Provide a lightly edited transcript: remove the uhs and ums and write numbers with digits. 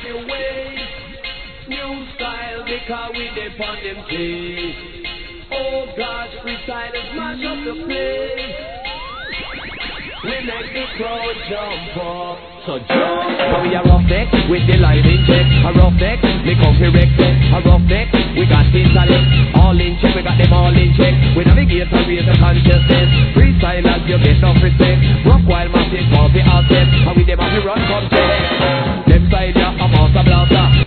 the way. New style because we depend them things. Oh gosh, freestylers mash up the place. We make the crowd jump up. So jump. So we a rough neck with the line in check. A rough neck, we come correct. A rough neck, we got intellect. All in check, we got them all in check. We navigate and raise the consciousness. Freestylers, you get enough respect. Rock while massive for the outset. And with them have to run come check. Them side, yeah, I'm out of blaster.